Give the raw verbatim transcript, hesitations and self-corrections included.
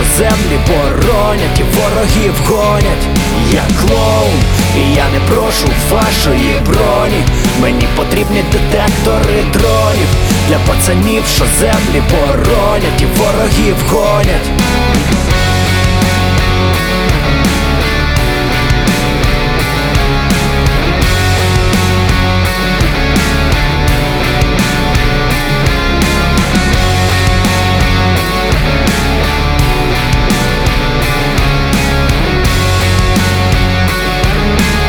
що землі боронять і ворогів гонять. Я клоун, і я не прошу вашої броні. Мені потрібні детектори дронів для пацанів, що землі боронять і ворогів гонять.